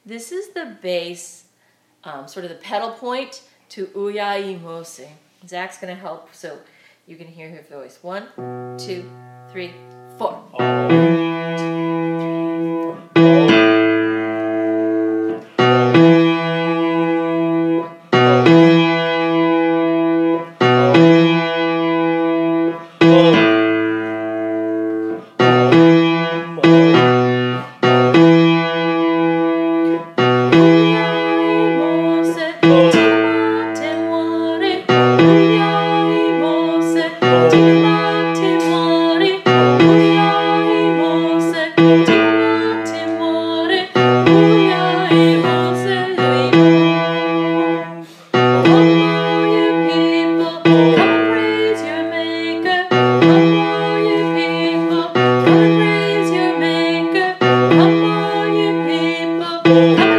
This is the bass, sort of the pedal point to Uyaimose. Zach's going to help so you can hear her voice. 1, 2, 3, 4. Come on, you people.